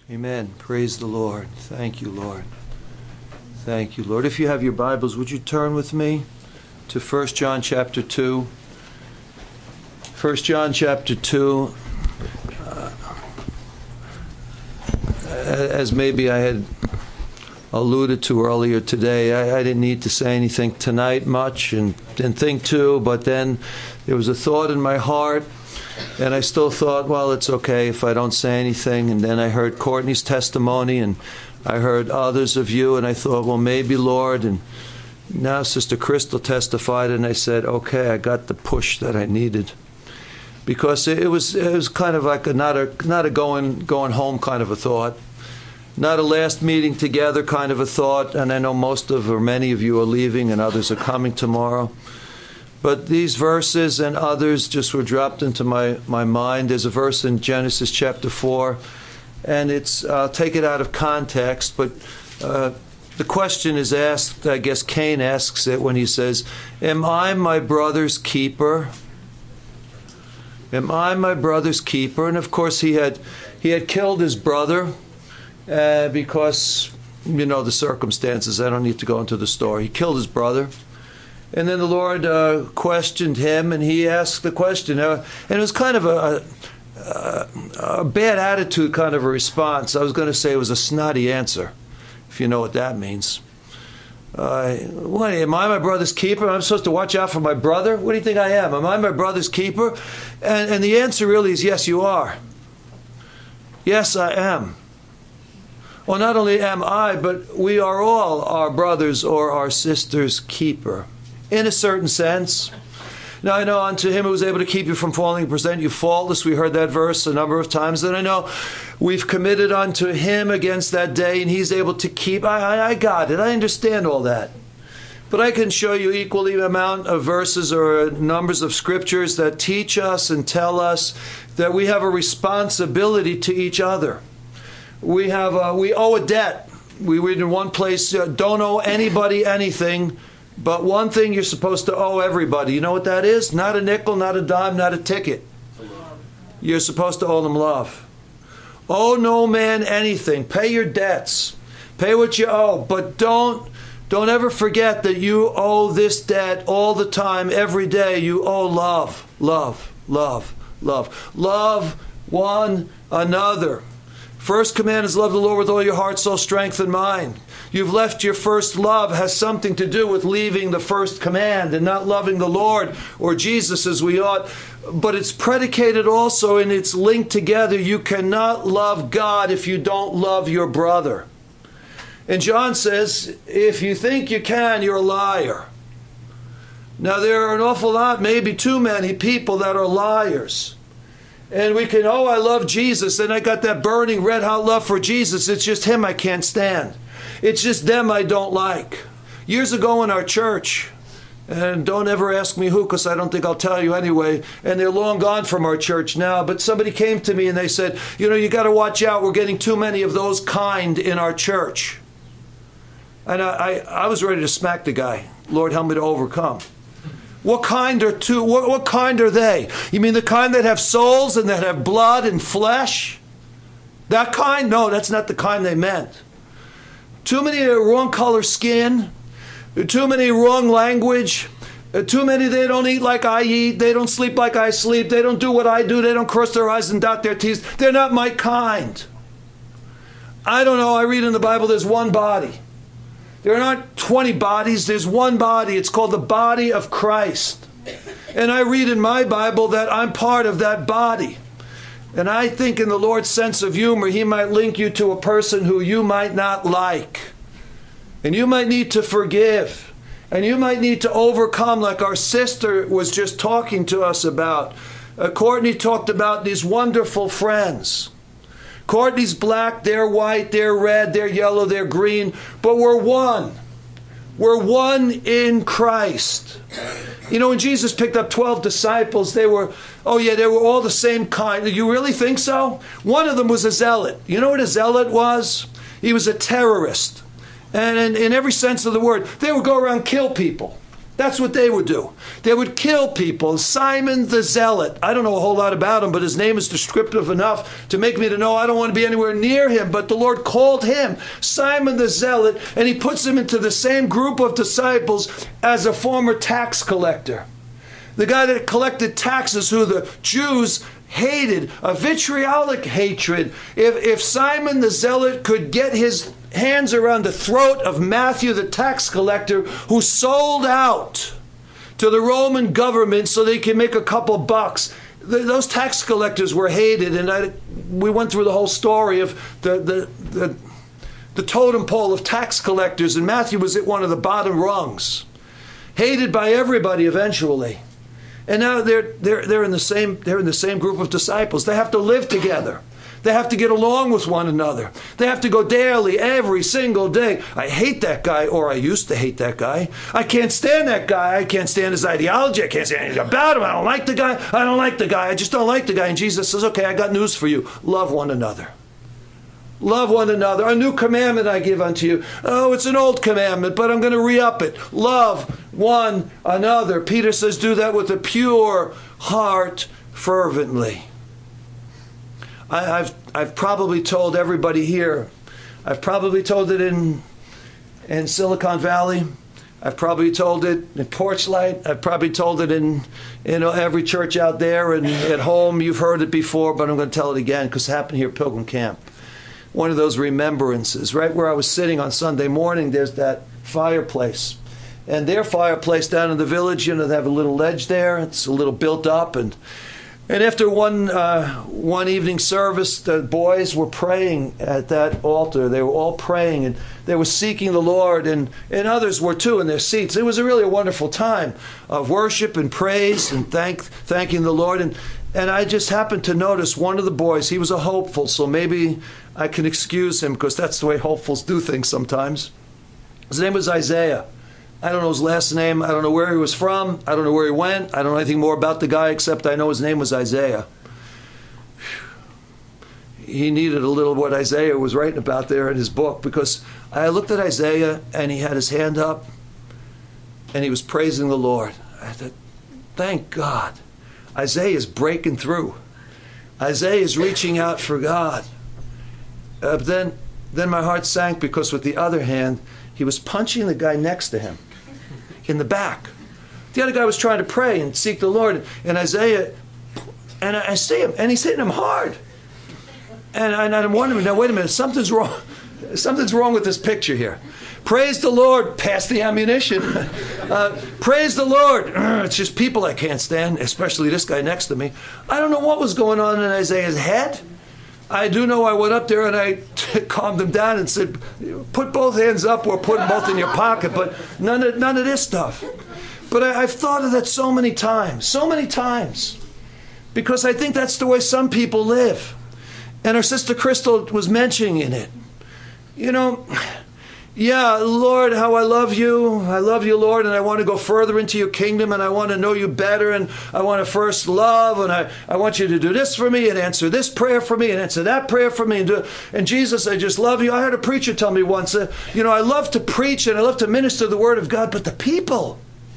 Amen. Praise the Lord. Thank you, Lord. Thank you, Lord. If you have your Bibles, would you turn with me to 1 John chapter 2? 1 John chapter 2. As maybe I had alluded to earlier today, I didn't need to say anything tonight much and didn't think to, but then there was a thought in my heart, and I still thought, well, it's okay if I don't say anything. And then I heard Courtney's testimony, and I heard others of you, and I thought, well, maybe, Lord. And now Sister Crystal testified, and I said, okay, I got the push that I needed. Because it was kind of like not a going home kind of a thought. Not a last meeting together kind of a thought, and I know most of or many of you are leaving and others are coming tomorrow. But these verses and others just were dropped into my mind. There's a verse in Genesis chapter 4, and I'll take it out of context, but the question is asked, I guess Cain asks it when he says, am I my brother's keeper? Am I my brother's keeper? And of course he had killed his brother because, you know, the circumstances. I don't need to go into the story. He killed his brother. And then the Lord questioned him, and he asked the question. And it was kind of a bad attitude kind of a response. I was going to say it was a snotty answer, if you know what that means. What, am I my brother's keeper? I'm supposed to watch out for my brother? What do you think I am? Am I my brother's keeper? And the answer really is yes, you are. Yes, I am. Well, not only am I, but we are all our brother's or our sister's keeper, in a certain sense. Now, I know unto him who was able to keep you from falling and present you faultless. We heard that verse a number of times. And I know we've committed unto him against that day, and he's able to keep. I got it. I understand all that. But I can show you equally amount of verses or numbers of scriptures that teach us and tell us that we have a responsibility to each other. We owe a debt. We read in one place, don't owe anybody anything, but one thing you're supposed to owe everybody. You know what that is? Not a nickel, not a dime, not a ticket. You're supposed to owe them love. Owe no man anything. Pay your debts. Pay what you owe. But don't ever forget that you owe this debt all the time, every day. You owe love, love, love, love. Love one another. First command is love the Lord with all your heart, soul, strength, and mind. You've left your first love has something to do with leaving the first command and not loving the Lord or Jesus as we ought. But it's predicated also and it's linked together. You cannot love God if you don't love your brother. And John says, if you think you can, you're a liar. Now there are an awful lot, maybe too many people that are liars. And we can, I love Jesus, and I got that burning red hot love for Jesus. It's just him I can't stand. It's just them I don't like. Years ago in our church, and don't ever ask me who, because I don't think I'll tell you anyway, and they're long gone from our church now, but somebody came to me and they said, you got to watch out, we're getting too many of those kind in our church. And I was ready to smack the guy. Lord, help me to overcome. What kind are they? You mean the kind that have souls and that have blood and flesh? That kind? No, that's not the kind they meant. Too many wrong color skin, too many wrong language, too many they don't eat like I eat, they don't sleep like I sleep, they don't do what I do, they don't cross their eyes and dot their T's. They're not my kind. I don't know, I read in the Bible there's one body. There are not 20 bodies, there's one body. It's called the body of Christ. And I read in my Bible that I'm part of that body. And I think in the Lord's sense of humor, he might link you to a person who you might not like. And you might need to forgive. And you might need to overcome, like our sister was just talking to us about. Courtney talked about these wonderful friends. Courtney's black, they're white, they're red, they're yellow, they're green, but we're one. We're one in Christ. When Jesus picked up 12 disciples, they were all the same kind. You really think so? One of them was a zealot. You know what a zealot was? He was a terrorist. And in every sense of the word, they would go around and kill people. That's what they would do. They would kill people. Simon the Zealot. I don't know a whole lot about him, but his name is descriptive enough to make me to know I don't want to be anywhere near him. But the Lord called him Simon the Zealot, and he puts him into the same group of disciples as a former tax collector. The guy that collected taxes, who the Jews hated, a vitriolic hatred. If Simon the Zealot could get his hands around the throat of Matthew the tax collector, who sold out to the Roman government so they could make a couple bucks. Those tax collectors were hated, and we went through the whole story of the totem pole of tax collectors, and Matthew was at one of the bottom rungs, hated by everybody eventually. And now they're in the same group of disciples. They have to live together. They have to get along with one another. They have to go daily, every single day. I hate that guy, or I used to hate that guy. I can't stand that guy. I can't stand his ideology. I can't stand anything about him. I don't like the guy. I don't like the guy. I just don't like the guy. And Jesus says, okay, I got news for you. Love one another. Love one another. A new commandment I give unto you. Oh, it's an old commandment, but I'm going to re-up it. Love one another. Peter says, do that with a pure heart fervently. I've probably told everybody here. I've probably told it in Silicon Valley. I've probably told it in Porchlight. I've probably told it in every church out there and at home. You've heard it before, but I'm going to tell it again because it happened here at Pilgrim Camp. One of those remembrances. Right where I was sitting on Sunday morning, there's that fireplace. And their fireplace down in the village, they have a little ledge there. It's a little built up. And after one evening service, the boys were praying at that altar. They were all praying, and they were seeking the Lord, and others were too in their seats. It was really a wonderful time of worship and praise and thanking the Lord. And I just happened to notice one of the boys. He was a hopeful, so maybe I can excuse him because that's the way hopefuls do things sometimes. His name was Isaiah. I don't know his last name. I don't know where he was from. I don't know where he went. I don't know anything more about the guy except I know his name was Isaiah. He needed a little what Isaiah was writing about there in his book, because I looked at Isaiah and he had his hand up and he was praising the Lord. I thought, thank God. Isaiah is breaking through. Isaiah is reaching out for God. Then my heart sank because with the other hand, he was punching the guy next to him in the back. The other guy was trying to pray and seek the Lord, and Isaiah, and I see him, and he's hitting him hard. And I'm wondering, now wait a minute, something's wrong with this picture here. Praise the Lord, pass the ammunition. Praise the Lord. It's just people I can't stand, especially this guy next to me. I don't know what was going on in Isaiah's head. I do know I went up there and I calmed him down and said, put both hands up or put them both in your pocket, but none of this stuff. But I've thought of that so many times, because I think that's the way some people live. And our sister Crystal was mentioning it. Yeah, Lord, how I love you, Lord, and I want to go further into your kingdom, and I want to know you better, and I want to first love, and I want you to do this for me, and answer this prayer for me, and answer that prayer for me, and Jesus, I just love you. I heard a preacher tell me once, I love to preach, and I love to minister the word of God, but the people,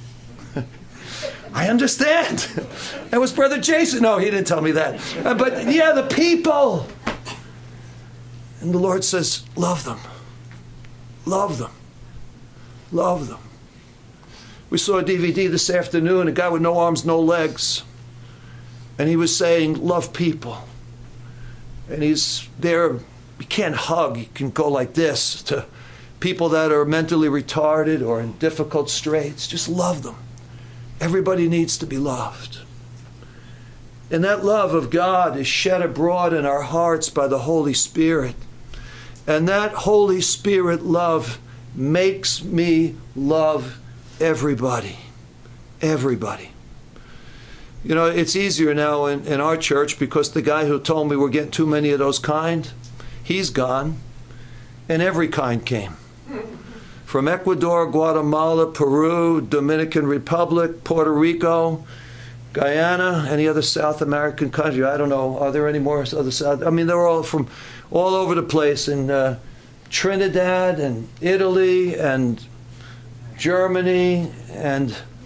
I understand. That was Brother Jason. No, he didn't tell me that. But yeah, the people. And the Lord says, love them. Love them. Love them. We saw a DVD this afternoon, a guy with no arms, no legs. And he was saying, love people. And he's there, you can't hug, you can go like this to people that are mentally retarded or in difficult straits. Just love them. Everybody needs to be loved. And that love of God is shed abroad in our hearts by the Holy Spirit. And that Holy Spirit love makes me love everybody. Everybody. It's easier now in our church because the guy who told me we're getting too many of those kind, he's gone. And every kind came. From Ecuador, Guatemala, Peru, Dominican Republic, Puerto Rico, Guyana, any other South American country. I don't know. Are there any more other South? They're all from all over the place in Trinidad and Italy and Germany and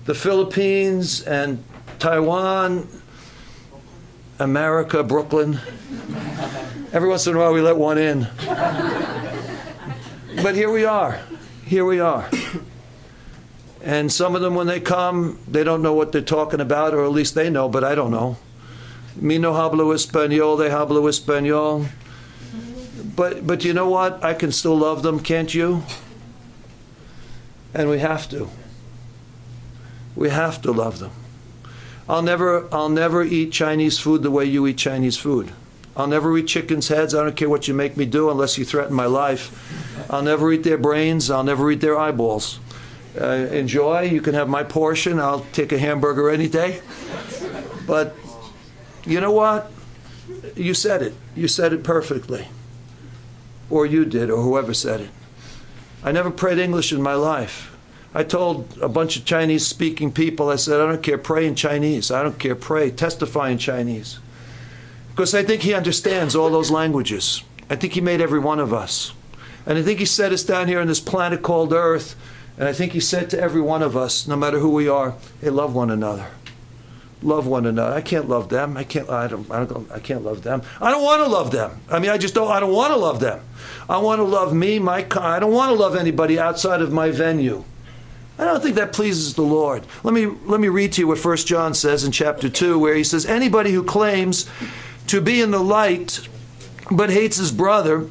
the Philippines and Taiwan, America, Brooklyn. Every once in a while we let one in. But here we are. Here we are. And some of them, when they come, they don't know what they're talking about, or at least they know, but I don't know. Me no hablo español, they hablo español. But you know what? I can still love them, can't you? And we have to. We have to love them. I'll never eat Chinese food the way you eat Chinese food. I'll never eat chicken's heads. I don't care what you make me do unless you threaten my life. I'll never eat their brains. I'll never eat their eyeballs. Enjoy. You can have my portion. I'll take a hamburger any day. But you know what? You said it. You said it perfectly. Or you did, or whoever said it. I never prayed English in my life. I told a bunch of Chinese-speaking people, I said, I don't care, pray in Chinese. I don't care, pray, testify in Chinese. Because I think he understands all those languages. I think he made every one of us. And I think he set us down here on this planet called Earth. And I think he said to every one of us, no matter who we are, hey, love one another. Love one another. I can't love them. I can't love them. I don't want to love them. I mean, I don't want to love them. I want to love me, I don't want to love anybody outside of my venue. I don't think that pleases the Lord. Let me read to you what 1 John says in chapter 2, where he says, anybody who claims to be in the light but hates his brother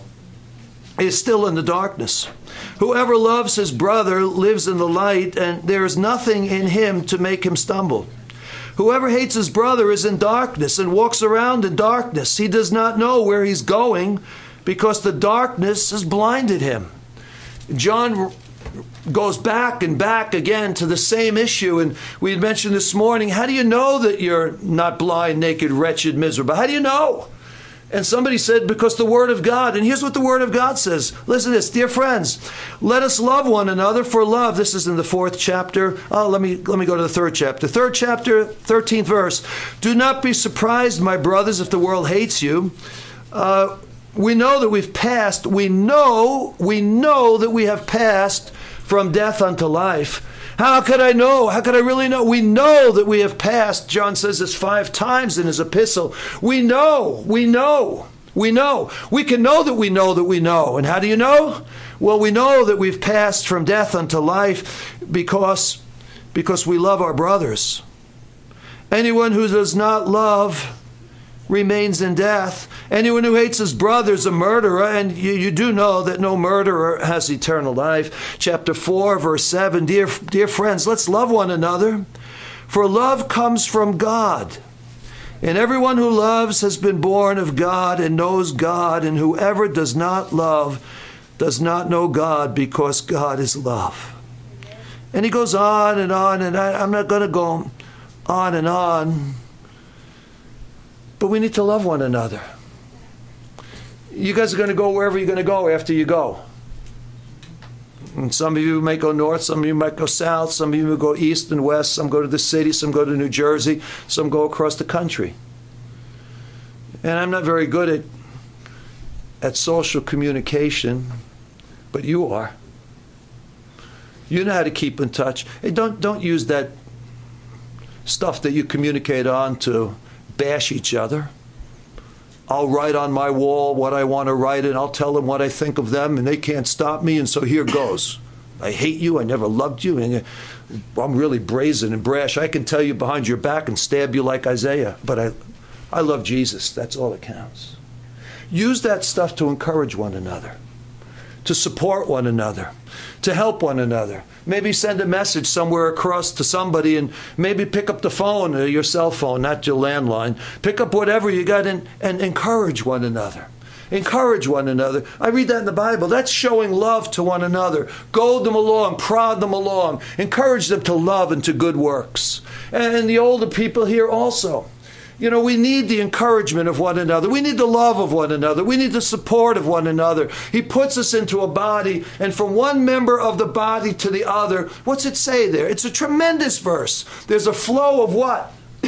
is still in the darkness. Whoever loves his brother lives in the light, and there is nothing in him to make him stumble. Whoever hates his brother is in darkness and walks around in darkness. He does not know where he's going because the darkness has blinded him. John goes back and back again to the same issue. And we had mentioned this morning, how do you know that you're not blind, naked, wretched, miserable? How do you know? And somebody said, because the Word of God. And here's what the Word of God says. Listen to this. Dear friends, let us love one another, for love, this is in the 4th chapter. Let me go to the 3rd chapter. 3rd chapter, 13th verse. Do not be surprised, my brothers, if the world hates you. We know that we've passed. We know that we have passed from death unto life. How could I know? How could I really know? We know that we have passed. John says this 5 times in his epistle. We know. We can know that we know that we know. And how do you know? Well, we know that we've passed from death unto life because we love our brothers. Anyone who does not love remains in death. Anyone who hates his brother is a murderer, and you do know that no murderer has eternal life. Chapter 4, verse 7, dear friends, let's love one another, for love comes from God. And everyone who loves has been born of God and knows God, and whoever does not love does not know God, because God is love. And he goes on, and I'm not going to go on and on. But we need to love one another. You guys are going to go wherever you're going to go after you go. And some of you might go north, some of you might go south, some of you will go east and west, some go to the city, some go to New Jersey, some go across the country. And I'm not very good at social communication, but you are. You know how to keep in touch. Hey, don't use that stuff that you communicate on to bash each other. I'll write on my wall what I want to write, and I'll tell them what I think of them, and they can't stop me, and so here goes. I hate you, I never loved you, and I'm really brazen and brash. I can tell you behind your back and stab you like Isaiah, but I love Jesus. That's all that counts. Use that stuff to encourage one another, to support one another, to help one another. Maybe send a message somewhere across to somebody, and maybe pick up the phone, your cell phone, not your landline. Pick up whatever you got and encourage one another. Encourage one another. I read that in the Bible. That's showing love to one another. Goad them along, prod them along. Encourage them to love and to good works. And the older people here also. You know, we need the encouragement of one another. We need the love of one another. We need the support of one another. He puts us into a body, and from one member of the body to the other, what's it say there? It's a tremendous verse. There's a flow of what?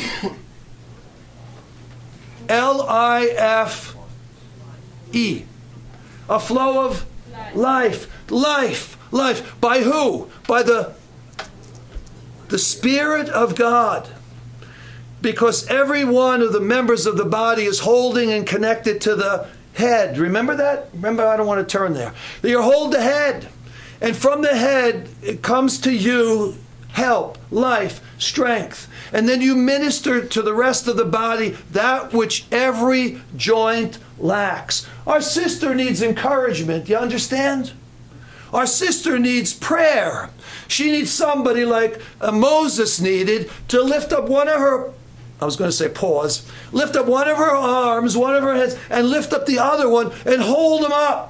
L-I-F-E. A flow of life. Life. By who? By the The Spirit of God. Because every one of the members of the body is holding and connected to the head. Remember that? Remember, I don't want to turn there. You hold the head. And from the head, it comes to you help, life, strength. And then you minister to the rest of the body that which every joint lacks. Our sister needs encouragement. You understand? Our sister needs prayer. She needs somebody like Moses needed to lift up one of her, I was going to say pause, lift up one of her arms, one of her heads, and lift up the other one and hold them up.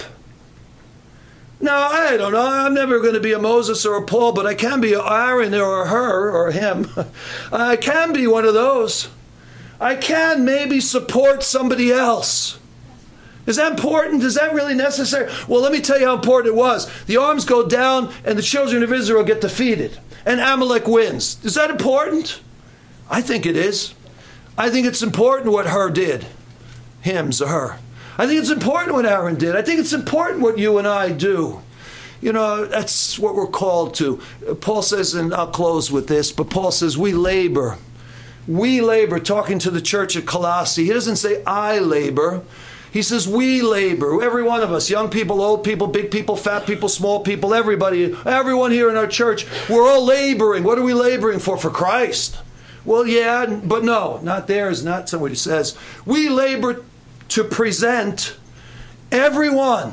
Now, I don't know. I'm never going to be a Moses or a Paul, but I can be Aaron or her or him. I can be one of those. I can maybe support somebody else. Is that important? Is that really necessary? Well, let me tell you how important it was. The arms go down and the children of Israel get defeated. And Amalek wins. Is that important? I think it is. I think it's important what Hur did. Him's or her. I think it's important what Aaron did. I think it's important what you and I do. You know, that's what we're called to. Paul says, and I'll close with this, but Paul says we labor. We labor, talking to the church at Colossae. He doesn't say I labor. He says we labor. Every one of us, young people, old people, big people, fat people, small people, everybody, everyone here in our church, we're all laboring. What are we laboring for? For Christ. Well, yeah, but no, not theirs, not somebody says. We labor to present everyone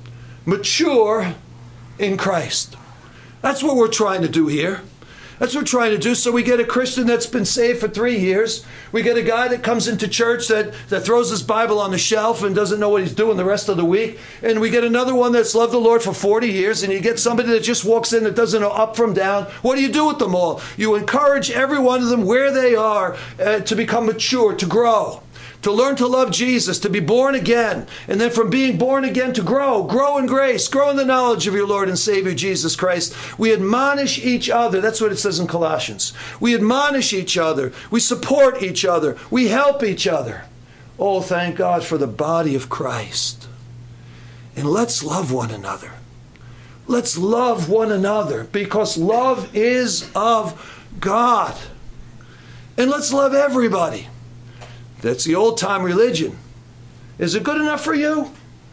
mature in Christ. That's what we're trying to do here. That's what we're trying to do. So we get a Christian that's been saved for 3 years. We get a guy that comes into church that throws his Bible on the shelf and doesn't know what he's doing the rest of the week. And we get another one that's loved the Lord for 40 years. And you get somebody that just walks in that doesn't know up from down. What do you do with them all? You encourage every one of them where they are to become mature, to grow. To learn to love Jesus, to be born again, and then from being born again to grow in grace, grow in the knowledge of your Lord and Savior Jesus Christ. We admonish each other. That's what it says in Colossians. We admonish each other. We support each other. We help each other. Oh, thank God for the body of Christ. And let's love one another. Let's love one another because love is of God. And let's love everybody. That's the old-time religion. Is it good enough for you?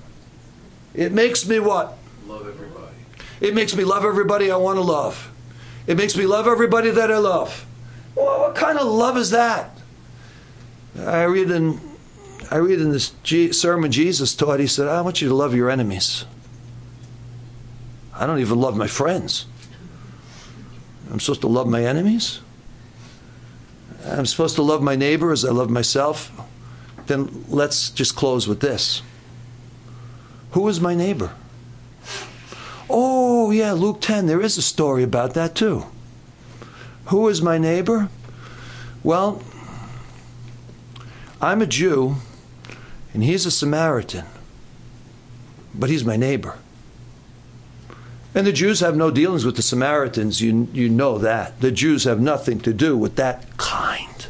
It makes me what? Love everybody. It makes me love everybody I want to love. It makes me love everybody that I love. Well, what kind of love is that? I read in this sermon Jesus taught, he said, I want you to love your enemies. I don't even love my friends. I'm supposed to love my enemies? I'm supposed to love my neighbor as I love myself? Then let's just close with this. Who is my neighbor? Oh, yeah, Luke 10, there is a story about that too. Who is my neighbor? Well, I'm a Jew, and he's a Samaritan, but he's my neighbor. And the Jews have no dealings with the Samaritans. You know that. The Jews have nothing to do with that kind.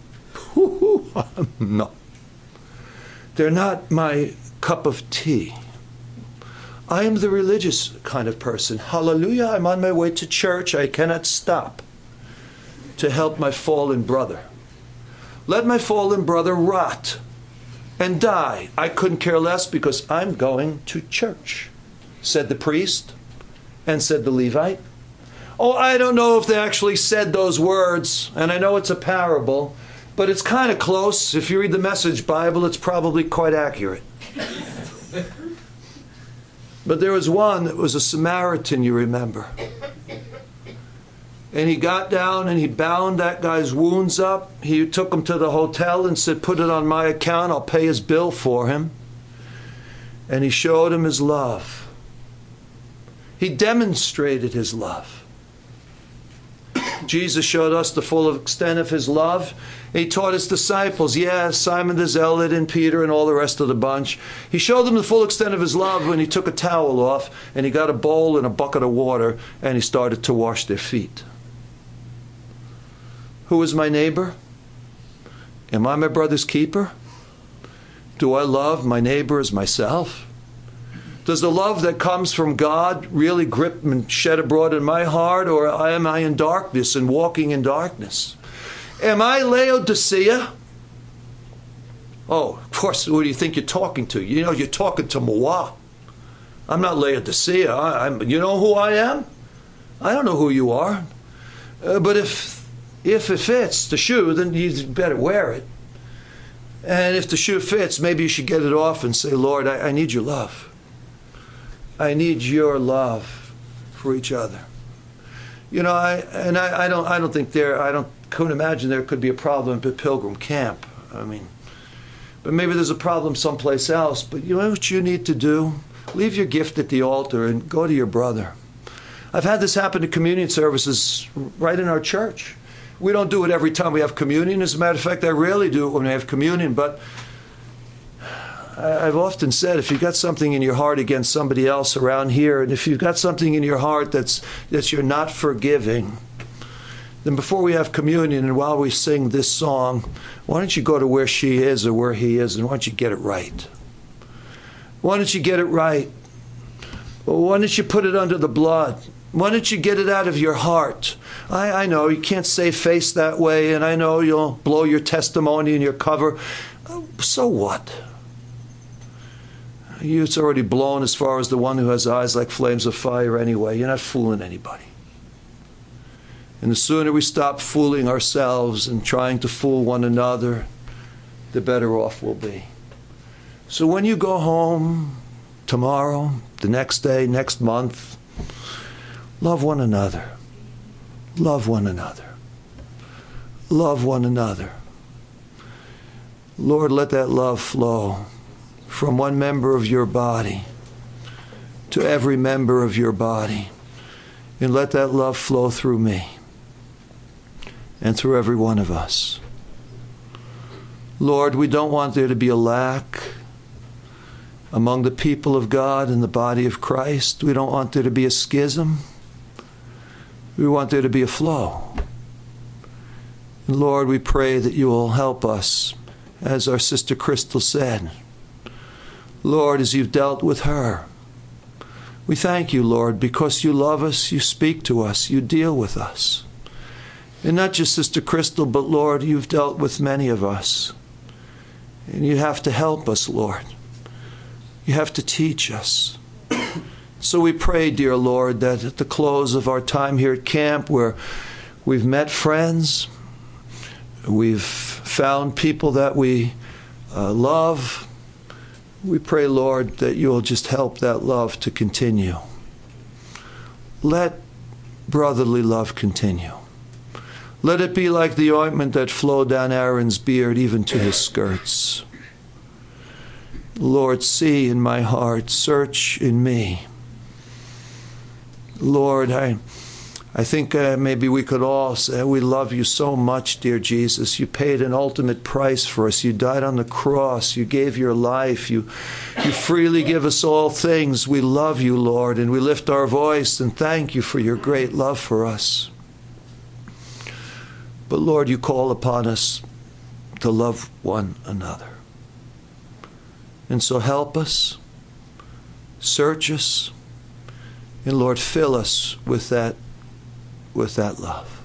No. They're not my cup of tea. I am the religious kind of person. Hallelujah, I'm on my way to church. I cannot stop to help my fallen brother. Let my fallen brother rot and die. I couldn't care less because I'm going to church, said the priest. And said the Levite. Oh, I don't know if they actually said those words, and I know it's a parable, but it's kind of close. If you read the Message Bible, it's probably quite accurate. But there was one that was a Samaritan, you remember. And he got down and he bound that guy's wounds up. He took him to the hotel and said, put it on my account, I'll pay his bill for him. And he showed him his love. He demonstrated his love. Jesus showed us the full extent of his love. He taught his disciples, Simon the Zealot and Peter and all the rest of the bunch. He showed them the full extent of his love when he took a towel off and he got a bowl and a bucket of water and he started to wash their feet. Who is my neighbor? Am I my brother's keeper? Do I love my neighbor as myself? Does the love that comes from God really grip and shed abroad in my heart, or am I in darkness and walking in darkness? Am I Laodicea? Oh, of course, who do you think you're talking to? You know, you're talking to Moa. I'm not Laodicea. You know who I am? I don't know who you are. But if it fits the shoe, then you better wear it. And if the shoe fits, maybe you should get it off and say, Lord, I need your love. I need your love for each other. You know, I couldn't imagine there could be a problem at Pilgrim Camp. I mean, but maybe there's a problem someplace else. But you know what you need to do? Leave your gift at the altar and go to your brother. I've had this happen at communion services right in our church. We don't do it every time we have communion. As a matter of fact, I rarely do it when we have communion. But I've often said, if you've got something in your heart against somebody else around here, and if you've got something in your heart that you're not forgiving, then before we have communion and while we sing this song, why don't you go to where she is or where he is, and why don't you get it right? Why don't you get it right? Well, why don't you put it under the blood? Why don't you get it out of your heart? I know you can't save face that way, and I know you'll blow your testimony and your cover. So what? It's already blown as far as the one who has eyes like flames of fire anyway. You're not fooling anybody. And the sooner we stop fooling ourselves and trying to fool one another, the better off we'll be. So when you go home tomorrow, the next day, next month, love one another. Love one another. Love one another. Lord, let that love flow from one member of your body to every member of your body. And let that love flow through me and through every one of us. Lord, we don't want there to be a lack among the people of God and the body of Christ. We don't want there to be a schism. We want there to be a flow. And Lord, we pray that you will help us, as our sister Crystal said. Lord, as you've dealt with her, we thank you, Lord, because you love us, you speak to us, you deal with us. And not just Sister Crystal, but Lord, you've dealt with many of us. And you have to help us, Lord. You have to teach us. So we pray, dear Lord, that at the close of our time here at camp, where we've met friends, we've found people that we love, we pray, Lord, that you'll just help that love to continue. Let brotherly love continue. Let it be like the ointment that flowed down Aaron's beard, even to his skirts. Lord, see in my heart, search in me. Lord, I think maybe we could all say, we love you so much, dear Jesus. You paid an ultimate price for us. You died on the cross. You gave your life. You freely give us all things. We love you, Lord, and we lift our voice and thank you for your great love for us. But Lord, you call upon us to love one another. And so help us, search us, and Lord, fill us with that love.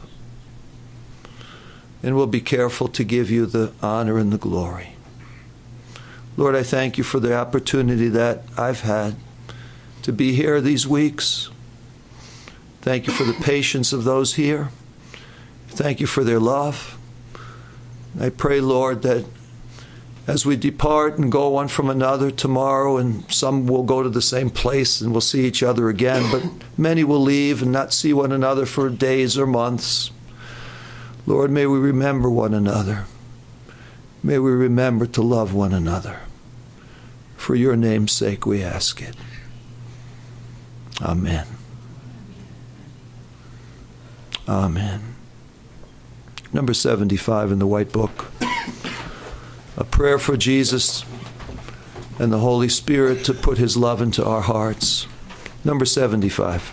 And we'll be careful to give you the honor and the glory. Lord, I thank you for the opportunity that I've had to be here these weeks. Thank you for the patience of those here. Thank you for their love. I pray, Lord, that as we depart and go one from another tomorrow, and some will go to the same place and we'll see each other again, but many will leave and not see one another for days or months. Lord, may we remember one another. May we remember to love one another. For your name's sake we ask it. Amen. Amen. Number 75 in the White Book. A prayer for Jesus and the Holy Spirit to put his love into our hearts. Number 75.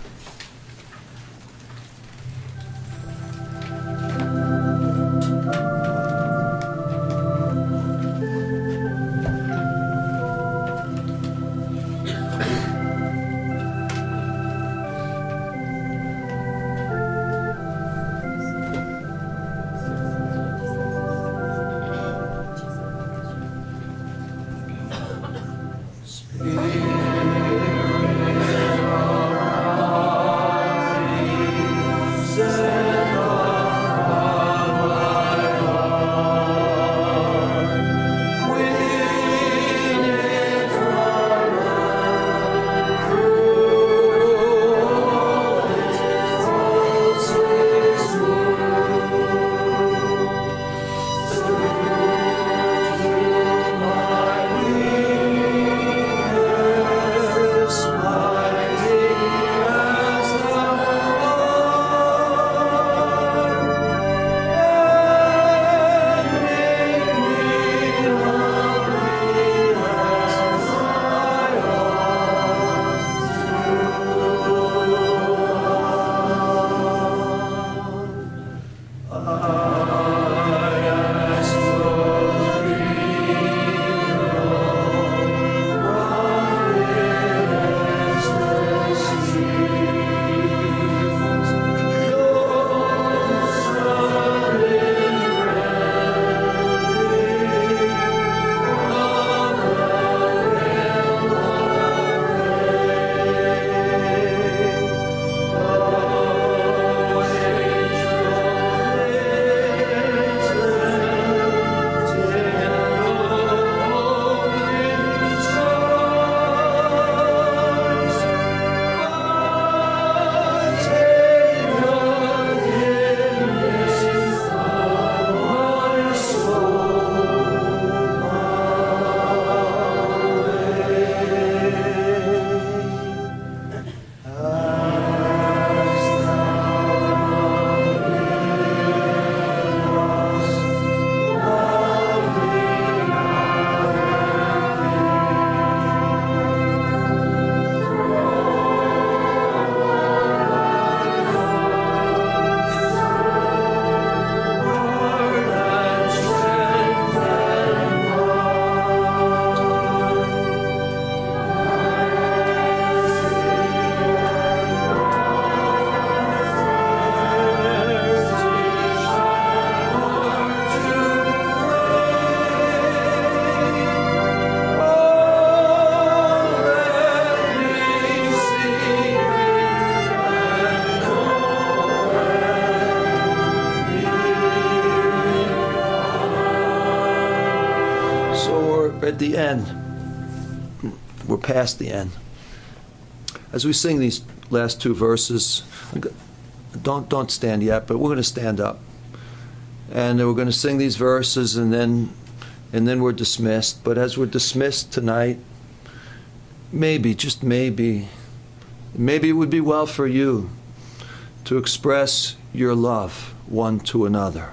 the end. We're past the end. As we sing these last two verses, don't stand yet, but we're going to stand up. And we're going to sing these verses, and then we're dismissed. But as we're dismissed tonight, maybe, just maybe it would be well for you to express your love one to another.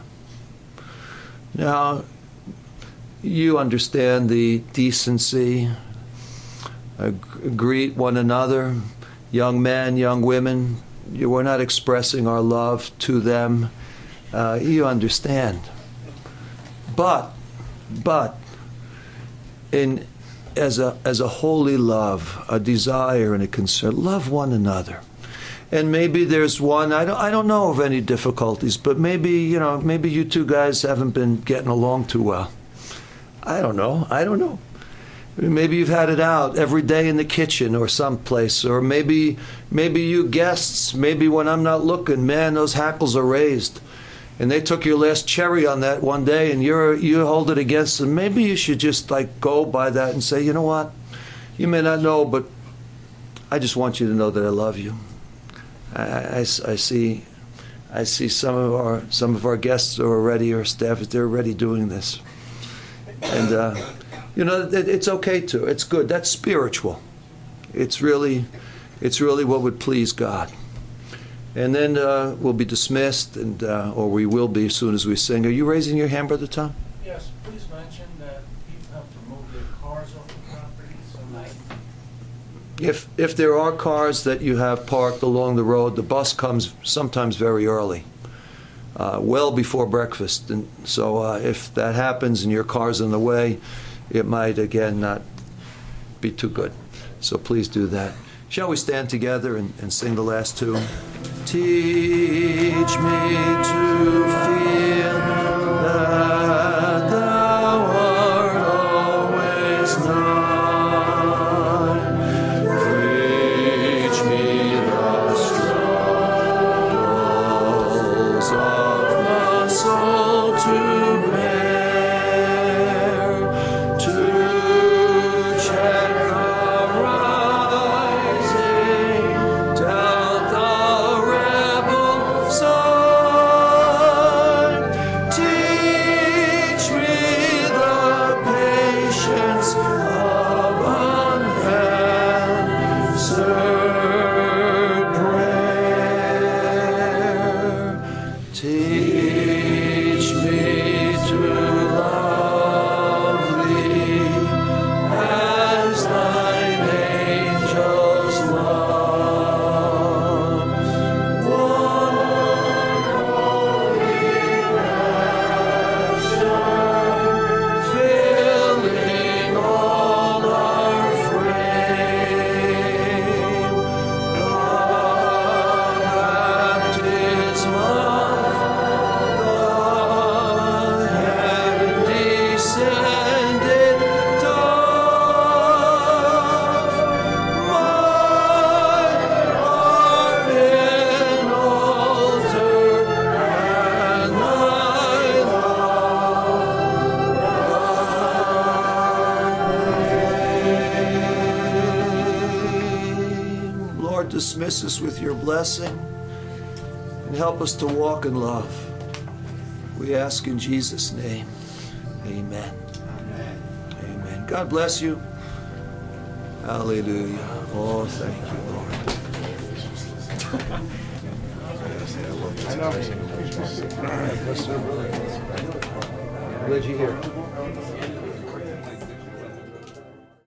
Now, you understand the decency. Greet one another, young men, young women. We're not expressing our love to them. You understand. But as a holy love, a desire and a concern, love one another. And maybe there's one, I don't know of any difficulties, but maybe you two guys haven't been getting along too well. I don't know. Maybe you've had it out every day in the kitchen or someplace, or maybe you guests, maybe when I'm not looking, man, those hackles are raised. And they took your last cherry on that one day, and you hold it against them. Maybe you should just go by that and say, you know what? You may not know, but I just want you to know that I love you. I see some of our guests are already, our staff, they're already doing this. And it's okay to. It's good. That's spiritual. It's really what would please God. And then we'll be dismissed, or we will be as soon as we sing. Are you raising your hand, Brother Tom? Yes. Please mention that people have to move their cars off the property. So if there are cars that you have parked along the road, the bus comes sometimes very early, well before breakfast. And so if that happens and your car's in the way, it might, again, not be too good. So please do that. Shall we stand together and sing the last two? Teach me to feel that thou art always nigh. Teach me the struggles of my soul to bear, to check the rising, doubt the rebel sun. Teach me the patience of unanswered prayer. Teach me to love thee as thine angels love. One holy passion, filling all our frame. The baptism of the heaven descended dove, my heart an altar, and thy love. Lord, dismiss us with your blessing and help us to walk in love. We ask in Jesus' name. Amen. Amen. God bless you. Hallelujah. Oh, thank you, Lord. All right. Yes, sir, brother. Glad you're here.